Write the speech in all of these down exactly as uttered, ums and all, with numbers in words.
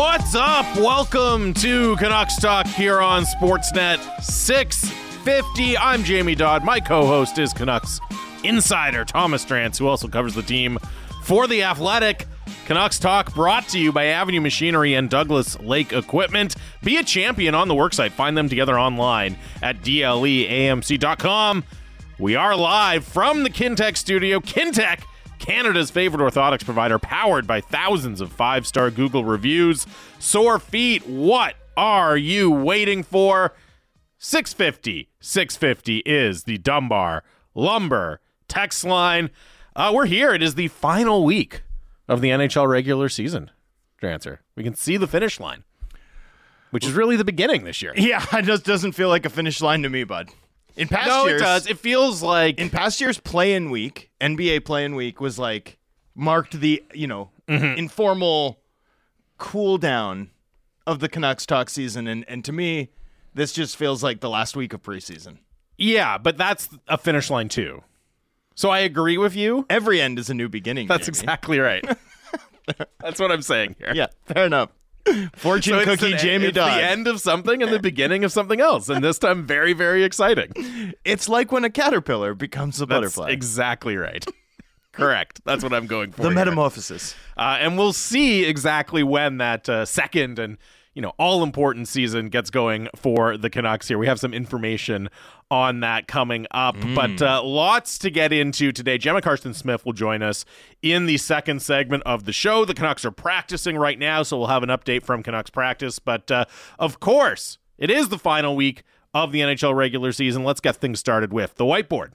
What's up? Welcome to Canucks Talk here on Sportsnet six fifty. I'm Jamie Dodd. My co-host is Canucks insider Thomas Drance, who also covers the team for The Athletic. Canucks Talk brought to you by Avenue Machinery and Douglas Lake Equipment. Be a champion on the worksite. Find them together online at D L E A M C dot com. We are live from the Kintec studio. Kintec, Canada's favorite orthotics provider, powered by thousands of five-star Google reviews. Sore feet, what are you waiting for? six fifty. six fifty is the Dunbar Lumber text line. Uh, we're here. It is the final week of the N H L regular season. Answer. We can see the finish line, which is really the beginning this year. Yeah, it just doesn't feel like a finish line to me, bud. In past no, years, it does. It feels like in past years, play-in week, N B A play-in week was like marked the you know mm-hmm. informal cool down of the Canucks talk season, and and to me, this just feels like the last week of preseason. Yeah, but that's a finish line too. So I agree with you. Every end is a new beginning. That's Jamie. exactly right. That's what I'm saying here. Yeah, fair enough. Fortune so cookie, an, Jamie it's Dodd. The end of something and the beginning of something else, and this time very, very exciting. It's like when a caterpillar becomes a That's butterfly. Exactly right. Correct. That's what I'm going for. The here. metamorphosis. Uh, and we'll see exactly when that uh, second and you know all-important season gets going for the Canucks here. We have some information on that coming up, mm. but uh, lots to get into today. Gemma Karstens-Smith will join us in the second segment of the show. The Canucks are practicing right now, so we'll have an update from Canucks practice. But uh, of course, it is the final week of the N H L regular season. Let's get things started with the whiteboard.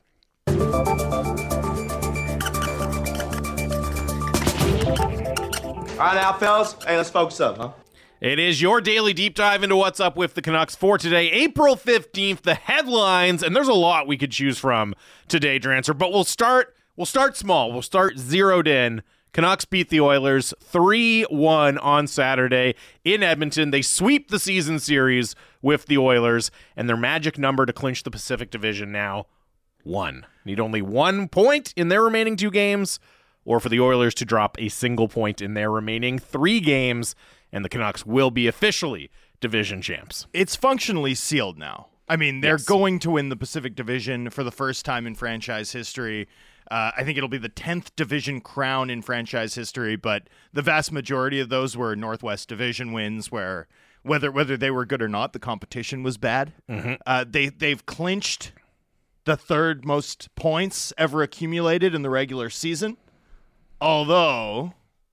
All right, now, fellas. Hey, let's focus up, huh? It is your daily deep dive into what's up with the Canucks for today, April fifteenth, the headlines, and there's a lot we could choose from today, Drancer, but we'll start we'll start small. We'll start zeroed in. Canucks beat the Oilers three one on Saturday in Edmonton. They sweep the season series with the Oilers, and their magic number to clinch the Pacific Division now, one. Need only one point in their remaining two games, or for the Oilers to drop a single point in their remaining three games, and the Canucks will be officially division champs. It's functionally sealed now. I mean, they're yes. going to win the Pacific Division for the first time in franchise history. Uh, I think it'll be the tenth division crown in franchise history, but the vast majority of those were Northwest Division wins where whether whether they were good or not, the competition was bad. Mm-hmm. Uh, they, they've clinched the third most points ever accumulated in the regular season, although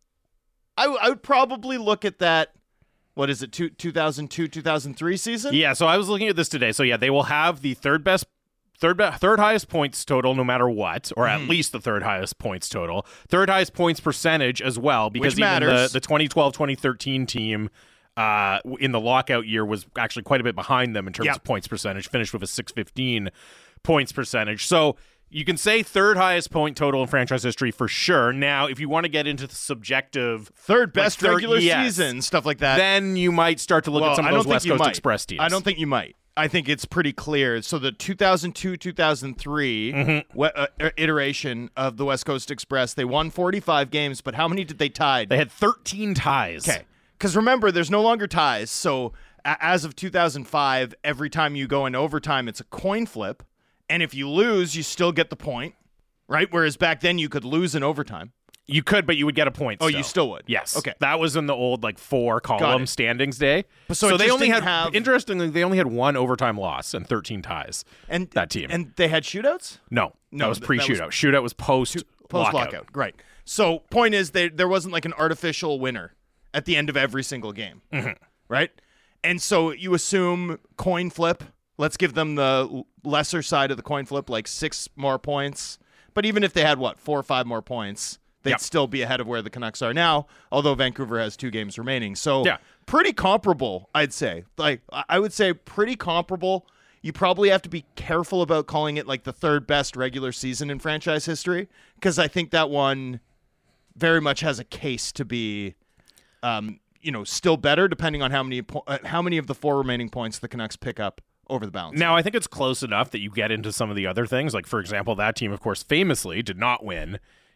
I, w- I would probably look at that, what is it, two, two thousand two, two thousand three season? Yeah, so I was looking at this today. So yeah, they will have the third best, third be- third highest points total no matter what, or at Mm. least the third highest points total. Third highest points percentage as well, because Which even the, matters. the twenty twelve twenty thirteen team uh, in the lockout year was actually quite a bit behind them in terms Yep. of points percentage, finished with a six fifteen points percentage. So you can say third highest point total in franchise history for sure. Now, if you want to get into the subjective Third best like third, regular yes, season, stuff like that. then you might start to look well, at some I of don't those think West you Coast might. Express teams. I don't think you might. I think it's pretty clear. So the two thousand two two thousand three Mm-hmm. we- uh, iteration of the West Coast Express, they won forty-five games, but how many did they tie? They had thirteen ties. Okay. Because remember, there's no longer ties. So a- as of two thousand five, every time you go in overtime, it's a coin flip. And if you lose, you still get the point, right? Whereas back then, you could lose in overtime. You could, but you would get a point. Oh, still. you still would? Yes. Okay. That was in the old like four column it. standings day. So it they just only didn't had have- interestingly they only had one overtime loss and thirteen ties. And that team. And they had shootouts? No, No, that was th- pre that was- shootout. Shootout was post Post lockout. lockout, right? So, point is, there there wasn't like an artificial winner at the end of every single game, Mm-hmm. right? And so you assume coin flip. Let's give them the l- lesser side of the coin flip, like six more points. But even if they had what four or five more points, they'd Yep. still be ahead of where the Canucks are now. Although Vancouver has two games remaining, so Yeah. pretty comparable, I'd say. Like I I would say, pretty comparable. You probably have to be careful about calling it like the third best regular season in franchise history, because I think that one very much has a case to be, um, you know, still better depending on how many po- uh, how many of the four remaining points the Canucks pick up over the balance. Now, I think it's close enough that you get into some of the other things. Like, for example, that team, of course, famously did not win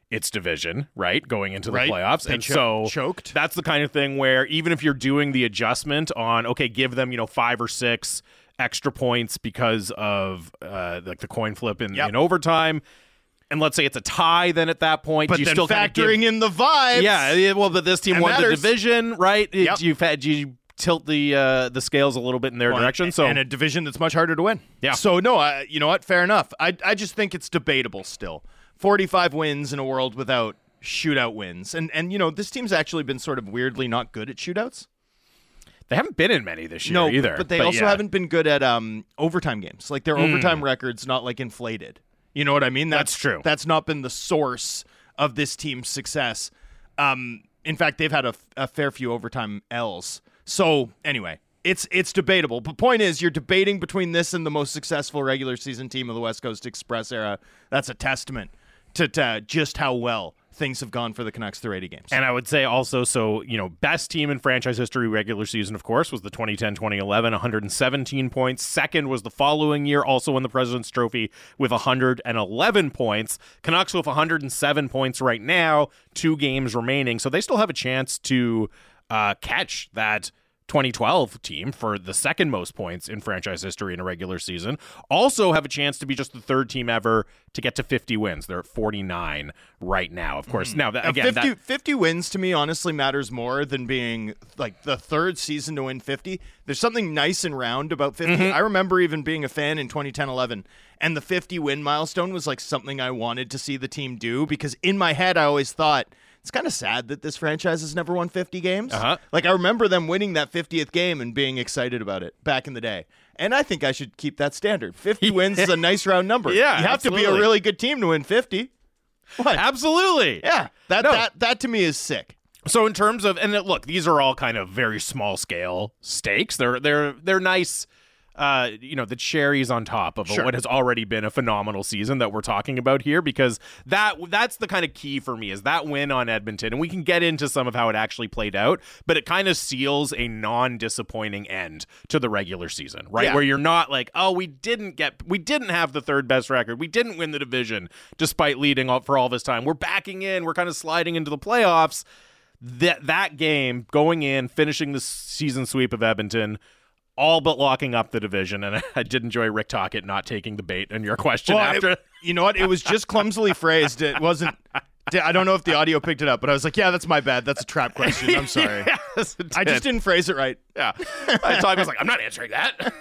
its division, right, going into the Right. playoffs. They and cho- so choked. that's the kind of thing where even if you're doing the adjustment on, okay, give them, you know, five or six extra points because of uh, like the coin flip in, Yep. in overtime, and let's say it's a tie, then at that point, But you then still kind of give, factoring in the vibes. yeah, yeah, well, but this team That won matters. the division, right? It- Yep. You've had you tilt the uh, the scales a little bit in their Well, direction. So and a division that's much harder to win. Yeah. So no, I, you know what? Fair enough. I I just think it's debatable still. forty-five wins in a world without shootout wins, and and you know this team's actually been sort of weirdly not good at shootouts. they haven't been in many this year No, either. but they also yeah. haven't been good at um overtime games. Like their overtime records not like inflated. You know what I mean? That's true. That's not been the source of this team's success. Um, in fact, they've had a, a fair few overtime L's. So anyway, it's it's debatable. But point is, you're debating between this and the most successful regular season team of the West Coast Express era. That's a testament to, to just how well things have gone for the Canucks through eighty games. And I would say also, so, you know, best team in franchise history regular season, of course, was the twenty ten twenty eleven, one hundred seventeen points. Second was the following year, also won the President's Trophy with one hundred eleven points. Canucks with one hundred seven points right now, two games remaining. So they still have a chance to uh, catch that twenty twelve team for the second most points in franchise history in a regular season. Also have a chance to be just the third team ever to get to fifty wins. They're at forty-nine right now. Of course, now that, Now, again, fifty, that, fifty wins to me honestly matters more than being like the third season to win fifty. There's something nice and round about fifty. Mm-hmm. I remember even being a fan in twenty ten eleven, and the fifty win milestone was like something I wanted to see the team do because in my head I always thought it's kind of sad that this franchise has never won fifty games. Uh-huh. Like I remember them winning that fiftieth game and being excited about it back in the day. And I think I should keep that standard. fifty wins is a nice round number. Yeah, you have to be a absolutely. really good team to win fifty. What? absolutely. Yeah, that No. that that to me is sick. So in terms of, and look, these are all kind of very small scale stakes. They're they're they're nice, uh, you know, the cherries on top of Sure. what has already been a phenomenal season that we're talking about here, because that that's the kind of key for me is that win on Edmonton, and we can get into some of how it actually played out, but it kind of seals a non-disappointing end to the regular season, right? Yeah. Where you're not like, oh, we didn't get, we didn't have the third best record, we didn't win the division despite leading up for all this time. We're backing in, we're kind of sliding into the playoffs. That that game going in, finishing the season sweep of Edmonton, all but locking up the division. And I did enjoy Rick Tocchet not taking the bait in your question Well, after. it- you know what? It was just clumsily phrased. It wasn't. I don't know if the audio picked it up, but I was like, "Yeah, that's my bad. That's a trap question. I'm sorry. Yes, it I just did. didn't phrase it right." Yeah, I talked. I was like, I'm not answering that.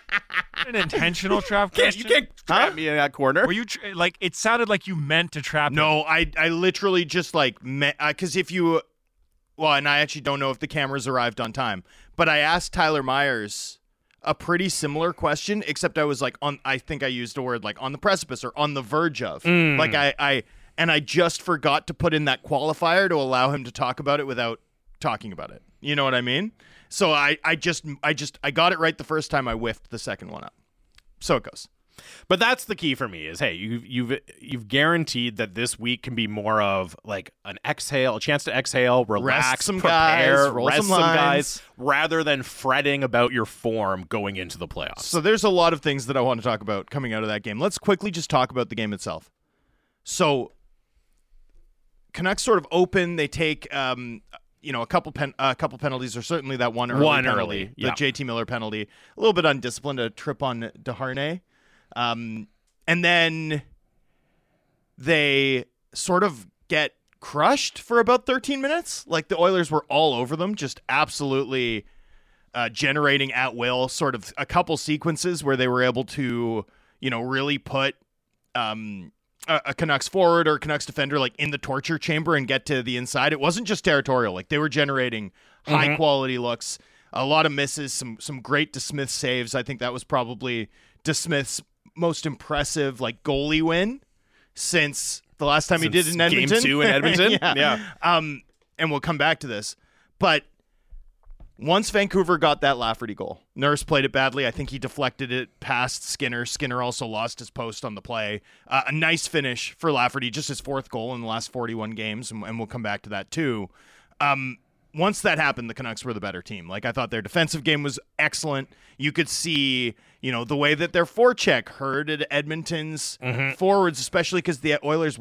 An intentional trap Can't, question? you can't trap Huh? me in that corner. Were you tr- like? It sounded like you meant to trap. him. No, I I literally just like because if you, well, and I actually don't know if the cameras arrived on time, but I asked Tyler Myers a pretty similar question, except I was like on. I think I used a word like on the precipice or on the verge of. Like I I and I just forgot to put in that qualifier to allow him to talk about it without talking about it. You know what I mean? So I I just I just I got it right the first time. I whiffed the second one up. So it goes. But that's the key for me is, hey, you've you've you've guaranteed that this week can be more of like an exhale, a chance to exhale, relax, some prepare, guys, roll rest some some lines. guys, rather than fretting about your form going into the playoffs. So there's a lot of things that I want to talk about coming out of that game. Let's quickly just talk about the game itself. So Canucks sort of open. They take um, you know a couple pen, a couple penalties, or certainly that one early One penalty, early, the yeah. J T Miller penalty, a little bit undisciplined, a trip on DeHarnay, um, and then they sort of get crushed for about thirteen minutes. Like the Oilers were all over them, just absolutely uh, generating at will. Sort of a couple sequences where they were able to, you know, really put um, a, a Canucks forward or Canucks defender like in the torture chamber and get to the inside. It wasn't just territorial; like they were generating high quality looks. A lot of misses, some some great DeSmith saves. I think that was probably DeSmith's most impressive like goalie win since the last time he did Since in game Edmonton. two in Edmonton? yeah. Yeah. Um, and we'll come back to this, but once Vancouver got that Lafferty goal, Nurse played it badly. I think he deflected it past Skinner. Skinner also lost his post on the play. Uh, a nice finish for Lafferty, just his fourth goal in the last forty-one games, and, and we'll come back to that too. Um, once that happened, the Canucks were the better team. Like I thought their defensive game was excellent. You could see, you know, the way that their forecheck hurted Edmonton's forwards, especially because the Oilers weren't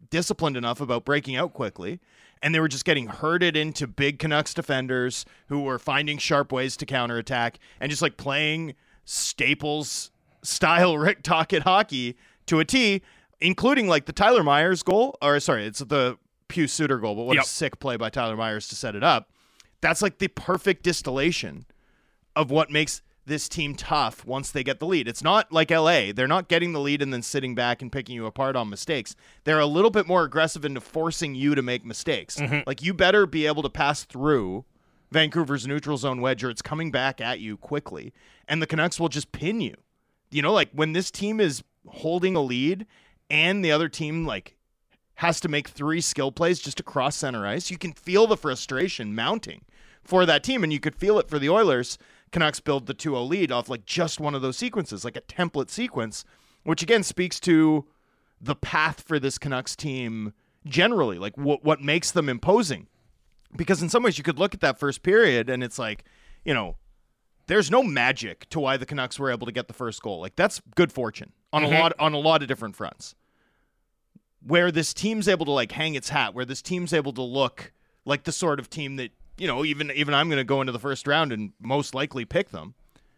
disciplined enough about breaking out quickly, and they were just getting herded into big Canucks defenders who were finding sharp ways to counterattack and just like playing Staples style Rick Tocchet hockey to a T, including like the Tyler Myers goal, or sorry, it's the Pius Suter goal, but what Yep. a sick play by Tyler Myers to set it up. That's like the perfect distillation of what makes this team tough once they get the lead. It's not like L A. They're not getting the lead and then sitting back and picking you apart on mistakes. They're a little bit more aggressive into forcing you to make mistakes. Mm-hmm. Like, you better be able to pass through Vancouver's neutral zone wedge or it's coming back at you quickly, and the Canucks will just pin you. You know, like when this team is holding a lead and the other team like has to make three skill plays just to cross center ice, you can feel the frustration mounting for that team, and you could feel it for the Oilers. Canucks build the two oh lead off like just one of those sequences, like a template sequence, which again speaks to the path for this Canucks team generally, like what what makes them imposing. Because in some ways you could look at that first period and it's like, you know, there's no magic to why the Canucks were able to get the first goal. Like, that's good fortune on Mm-hmm. a lot on a lot of different fronts. Where this team's able to like hang its hat, where this team's able to look like the sort of team that, you know, even even I'm going to go into the first round and most likely pick them.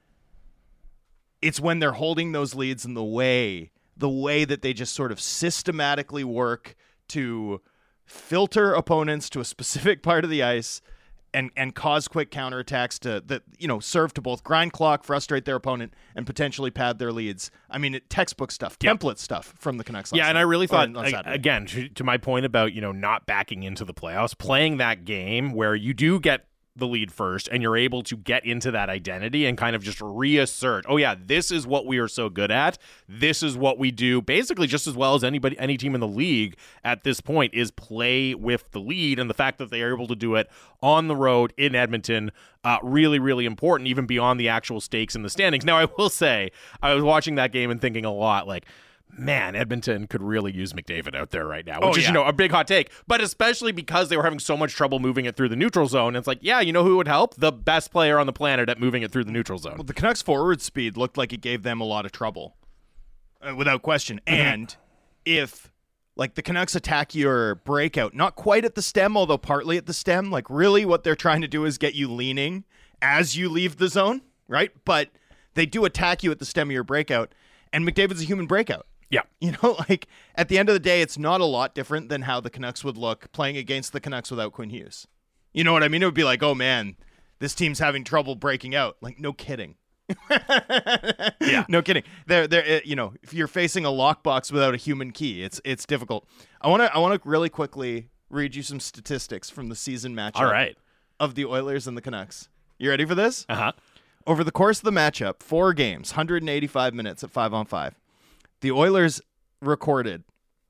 It's when they're holding those leads in the way, the way that they just sort of systematically work to filter opponents to a specific part of the ice and and cause quick counterattacks to that, you know, serve to both grind clock, frustrate their opponent, and potentially pad their leads. I mean, it, textbook stuff, Yeah. template stuff from the Canucks. last Yeah, and night, I really or thought, on a- Saturday. again, to, to my point about, you know, not backing into the playoffs, playing that game where you do get the lead first and you're able to get into that identity and kind of just reassert, oh yeah, this is what we are so good at. This is what we do basically just as well as anybody, any team in the league at this point, is play with the lead. And the fact that they are able to do it on the road in Edmonton, uh, really, really important, even beyond the actual stakes in the standings. Now, I will say, I was watching that game and thinking a lot like, man, Edmonton could really use McDavid out there right now, which Oh, is, yeah. you know, a big hot take, but especially because they were having so much trouble moving it through the neutral zone. It's like, yeah, you know who would help? The best player on the planet at moving it through the neutral zone. Well, the Canucks forward speed looked like it gave them a lot of trouble, uh, without question. Mm-hmm. And if, like, the Canucks attack your breakout, not quite at the stem, although partly at the stem, like, really what they're trying to do is get you leaning as you leave the zone, right? But they do attack you at the stem of your breakout, and McDavid's a human breakout. Yeah. You know, like, at the end of the day, it's not a lot different than how the Canucks would look playing against the Canucks without Quinn Hughes. You know what I mean? It would be like, oh, man, this team's having trouble breaking out. Like, no kidding. Yeah. No kidding. They're, they're, you know, if you're facing a lockbox without a human key, it's it's difficult. I want to I want to really quickly read you some statistics from the season matchup All right. of the Oilers and the Canucks. You ready for this? Uh-huh. Over the course of the matchup, four games, one hundred eighty-five minutes at five on five, the Oilers recorded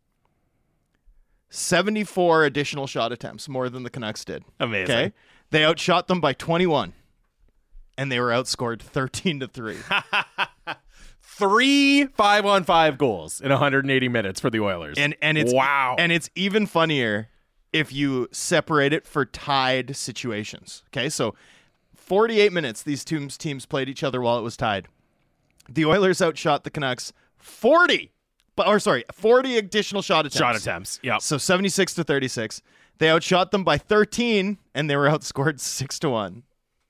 seventy-four additional shot attempts, more than the Canucks did. Amazing. Okay? They outshot them by twenty-one, and they were outscored thirteen to three. Three five-on-five goals in one hundred eighty minutes for the Oilers. And and it's wow. and it's even funnier if you separate it for tied situations. Okay, so forty-eight minutes these teams teams played each other while it was tied. The Oilers outshot the Canucks forty, but or sorry, forty additional shot attempts. shot attempts. Yep. So seventy-six to thirty-six. They outshot them by thirteen, and they were outscored six to one.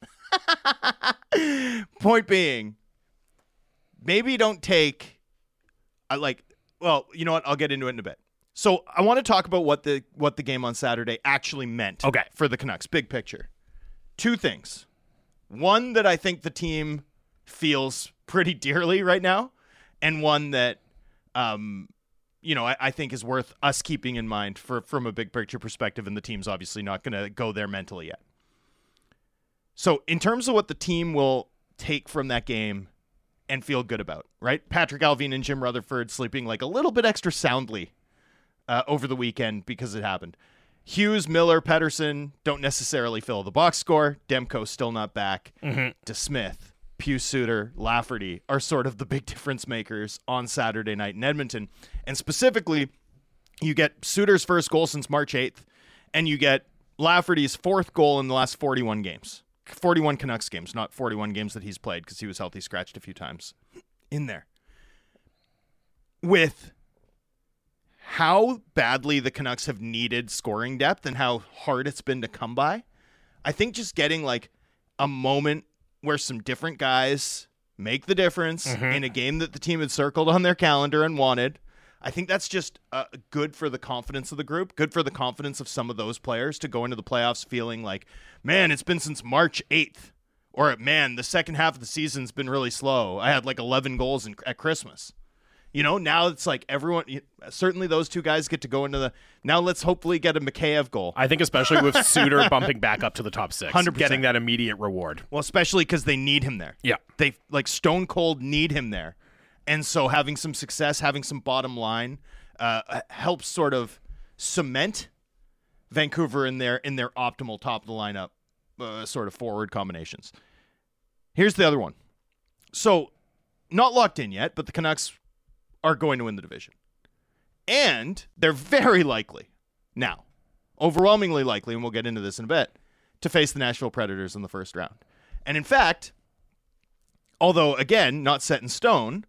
Point being, maybe don't take, I like, well, you know what? I'll get into it in a bit. So I want to talk about what the what the game on Saturday actually meant. Okay. For the Canucks, big picture. Two things. One that I think the team feels pretty dearly right now, and one that, um, you know, I, I think is worth us keeping in mind for from a big picture perspective. And the team's obviously not going to go there mentally yet. So in terms of what the team will take from that game and feel good about, right? Patrick Allvin and Jim Rutherford sleeping like a little bit extra soundly uh, over the weekend because it happened. Hughes, Miller, Pettersson don't necessarily fill the box score. Demko still not back. Mm-hmm. DeSmith, Pius Suter, Lafferty are sort of the big difference makers on Saturday night in Edmonton. And specifically, you get Suter's first goal since March eighth, and you get Lafferty's fourth goal in the last forty-one games. forty-one Canucks games, not forty-one games that he's played because he was healthy scratched a few times in there. With how badly the Canucks have needed scoring depth and how hard it's been to come by, I think just getting like a moment where some different guys make the difference mm-hmm. in a game that the team had circled on their calendar and wanted, I think that's just uh, good for the confidence of the group, good for the confidence of some of those players to go into the playoffs feeling like, man, it's been since March eighth. Or, man, the second half of the season's been really slow. I had like eleven goals in, at Christmas. You know, now it's like everyone, certainly those two guys get to go into the, now let's hopefully get a Mikheyev goal. I think especially with Suter bumping back up to the top six, one hundred percent getting that immediate reward. Well, especially because they need him there. Yeah. They, like, stone cold need him there. And so having some success, having some bottom line uh, helps sort of cement Vancouver in their, in their optimal top of the lineup uh, sort of forward combinations. Here's the other one. So, not locked in yet, but the Canucks are going to win the division. And they're very likely, now, overwhelmingly likely, and we'll get into this in a bit, to face the Nashville Predators in the first round. And in fact, although, again, not set in stone,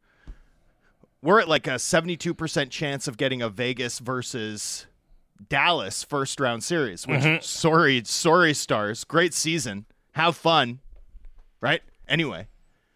we're at like a seventy-two percent chance of getting a Vegas versus Dallas first round series, which, mm-hmm. sorry, sorry, Stars, great season. Have fun, right? Anyway,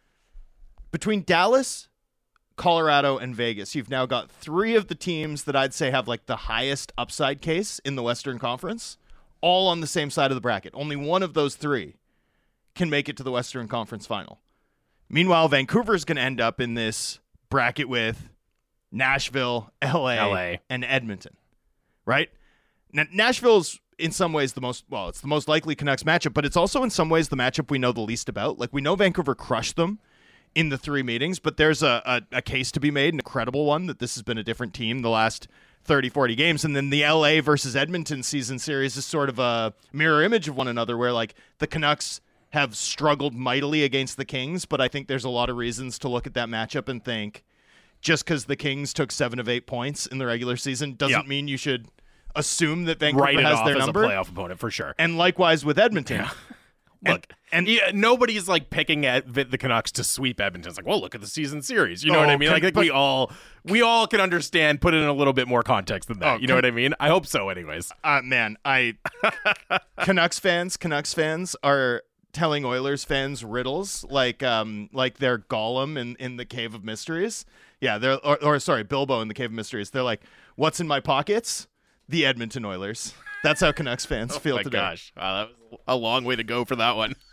between Dallas, Colorado, and Vegas, you've now got three of the teams that I'd say have like the highest upside case in the Western Conference, all on the same side of the bracket. Only one of those three can make it to the Western Conference final. Meanwhile, Vancouver's going to end up in this bracket with Nashville, L A, L A, and Edmonton, right? Now, Nashville's in some ways the most, well, it's the most likely Canucks matchup, but it's also in some ways the matchup we know the least about. Like, we know Vancouver crushed them in the three meetings, but there's a, a, a case to be made, an incredible one, that this has been a different team the last thirty, forty games. And then the L A versus Edmonton season series is sort of a mirror image of one another, where like the Canucks have struggled mightily against the Kings, but I think there's a lot of reasons to look at that matchup and think just because the Kings took seven of eight points in the regular season doesn't yep. mean you should assume that Vancouver Write it has off their as number. A playoff opponent for sure. And likewise with Edmonton. Yeah. And, look, and yeah, nobody's like picking at the Canucks to sweep Edmonton. It's like, well, look at the season series. You know oh, what I mean? can, Like, like but, we all we all can understand, put it in a little bit more context than that. Oh, you know can, what I mean? I hope so. Anyways, uh, man, I Canucks fans, Canucks fans are telling Oilers fans riddles like um like they're Gollum in, in the Cave of Mysteries. Yeah, they're or, or sorry, Bilbo in the Cave of Mysteries. They're like, what's in my pockets? The Edmonton Oilers. That's how Canucks fans oh feel my today. Gosh, wow, that was a long way to go for that one.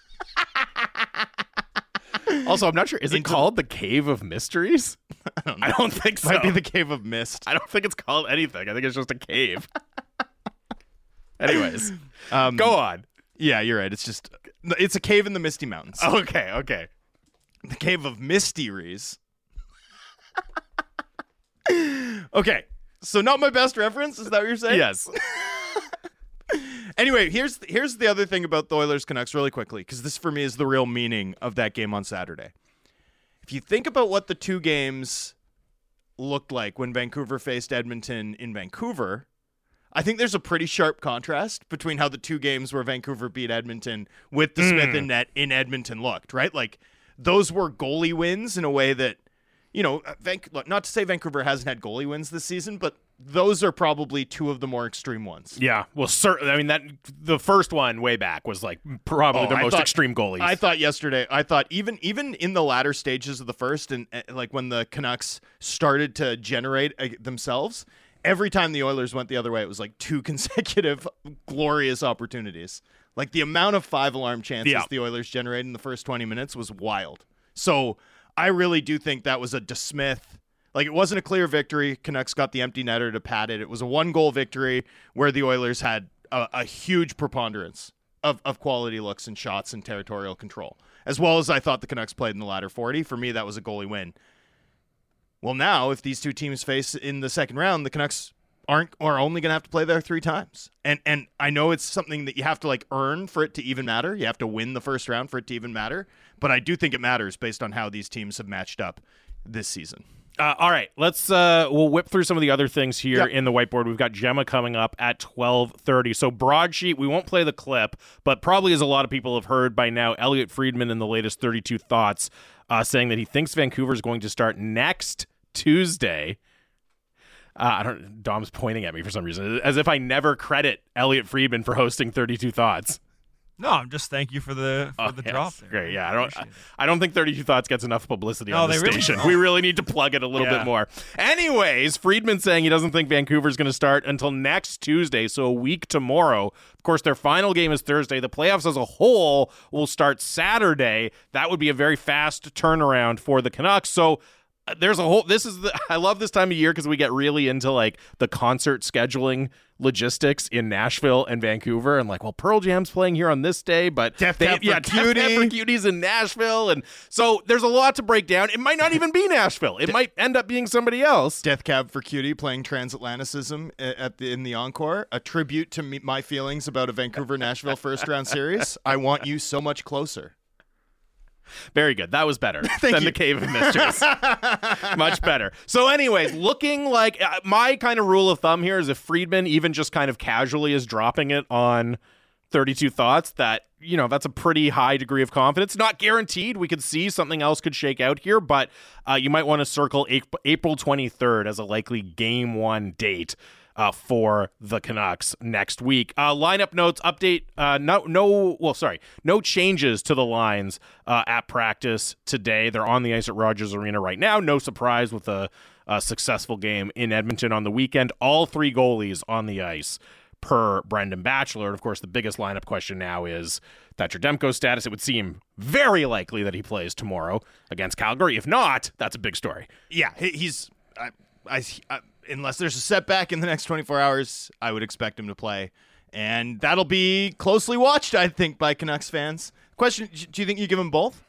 Also, I'm not sure. Is it Into, called the Cave of Mysteries? I don't know. I don't think so. Might be the Cave of Mist. I don't think it's called anything. I think it's just a cave. Anyways, um, go on. Yeah, you're right. It's just it's a cave in the Misty Mountains. Okay, okay. The Cave of Mysteries. Okay, so not my best reference. Is that what you're saying? Yes. Anyway, here's here's the other thing about the Oilers Canucks really quickly, because this for me is the real meaning of that game on Saturday. If you think about what the two games looked like when Vancouver faced Edmonton in Vancouver, I think there's a pretty sharp contrast between how the two games where Vancouver beat Edmonton with the mm. Smith in net in Edmonton looked, right? Like, those were goalie wins in a way that, you know, Van- not to say Vancouver hasn't had goalie wins this season, but those are probably two of the more extreme ones. Yeah, well, certainly. I mean, that the first one way back was like probably oh, the I most thought, extreme goalies. I thought yesterday, I thought even even in the latter stages of the first, and uh, like when the Canucks started to generate uh, themselves, every time the Oilers went the other way, it was like two consecutive glorious opportunities. Like, the amount of five alarm chances yeah. the Oilers generated in the first twenty minutes was wild. So I really do think that was a DeSmith. Like, it wasn't a clear victory. Canucks got the empty netter to pad it. It was a one-goal victory where the Oilers had a, a huge preponderance of, of quality looks and shots and territorial control, as well as I thought the Canucks played in the latter forty. For me, that was a goalie win. Well, now, if these two teams face in the second round, the Canucks aren't are only going to have to play there three times. And and I know it's something that you have to, like, earn for it to even matter. You have to win the first round for it to even matter. But I do think it matters based on how these teams have matched up this season. Uh, all right, let's uh, we'll whip through some of the other things here yep. in the whiteboard. We've got Gemma coming up at twelve thirty. So broadsheet, we won't play the clip, but probably as a lot of people have heard by now, Elliot Friedman in the latest thirty-two Thoughts uh, saying that he thinks Vancouver is going to start next Tuesday. Uh, I don't. Dom's pointing at me for some reason, as if I never credit Elliot Friedman for hosting thirty-two Thoughts. No, I'm just thank you for the for Oh, the yes. drop there. Great. Yeah, I don't. I, Appreciate it. I don't think thirty-two Thoughts gets enough publicity No, on this they really station. don't. We really need to plug it a little Yeah. bit more. Anyways, Friedman saying he doesn't think Vancouver's going to start until next Tuesday, so a week tomorrow. Of course, their final game is Thursday. The playoffs as a whole will start Saturday. That would be a very fast turnaround for the Canucks. So. There's a whole this is the I love this time of year because we get really into like the concert scheduling logistics in Nashville and Vancouver, and like, well, Pearl Jam's playing here on this day, but Death they, Cab for yeah, Death Cab for Cuties in Nashville, and so there's a lot to break down. It might not even be Nashville. It De- might end up being somebody else. Death Cab for Cutie playing Transatlanticism at the in the encore, a tribute to me, my feelings about a Vancouver Nashville first round series. I Want You So Much Closer. Very good. That was better Thank than you. the Cave of Mysteries. Much better. So anyways, looking like uh, my kind of rule of thumb here is if Friedman even just kind of casually is dropping it on thirty-two Thoughts, that, you know, that's a pretty high degree of confidence. Not guaranteed. We could see something else could shake out here, but uh, you might want to circle April twenty-third as a likely game one date. Uh, for the Canucks next week. Uh, lineup notes update. Uh, no, no. Well, sorry, no changes to the lines uh, at practice today. They're on the ice at Rogers Arena right now. No surprise with a, a successful game in Edmonton on the weekend. All three goalies on the ice per Brendan Batchelor. And of course, the biggest lineup question now is Thatcher Demko's status. It would seem very likely that he plays tomorrow against Calgary. If not, that's a big story. Yeah, he, he's. I, I, I, unless there's a setback in the next twenty-four hours, I would expect him to play. And that'll be closely watched, I think, by Canucks fans. Question, do you think you give him both?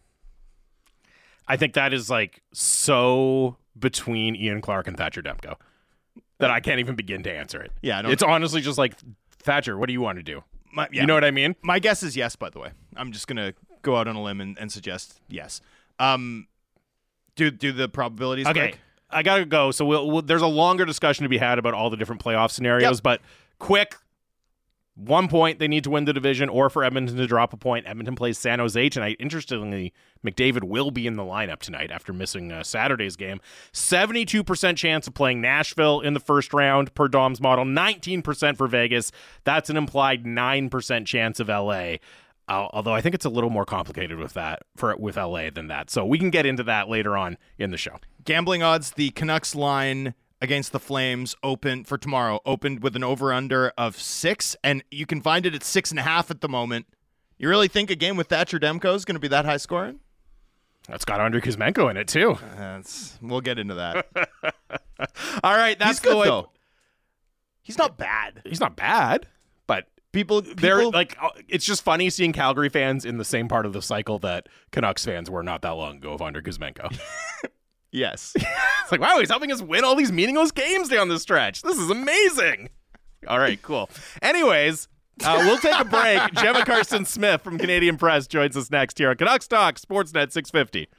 I think that is like so between Ian Clark and Thatcher Demko that I can't even begin to answer it. Yeah, I don't- it's honestly just like, Thatcher, what do you want to do? My, yeah. You know what I mean? My guess is yes, by the way. I'm just going to go out on a limb and, and suggest yes. Um, do, do the probabilities Okay. quick? I gotta go. So we'll, we'll, there's a longer discussion to be had about all the different playoff scenarios, Yep. but quick. One point, they need to win the division, or for Edmonton to drop a point. Edmonton plays San Jose tonight. Interestingly, McDavid will be in the lineup tonight after missing uh, Saturday's game. seventy-two percent chance of playing Nashville in the first round per Dom's model. nineteen percent for Vegas. That's an implied nine percent chance of L A. Uh, although I think it's a little more complicated with that for with L A than that. So we can get into that later on in the show. Gambling odds, the Canucks line against the Flames open for tomorrow, opened with an over-under of six, and you can find it at six and a half at the moment. You really think a game with Thatcher Demko is going to be that high scoring? That's got Andrei Kuzmenko in it, too. That's, we'll get into that. All right, that's He's good, going- though. He's not bad. He's not bad, but People, they're people like, uh, it's just funny seeing Calgary fans in the same part of the cycle that Canucks fans were not that long ago of Andrei Kuzmenko. yes. It's like, wow, he's helping us win all these meaningless games down the stretch. This is amazing. All right, cool. Anyways, uh, we'll take a break. Gemma Karsten Smith from Canadian Press joins us next here on Canucks Talk Sportsnet six fifty.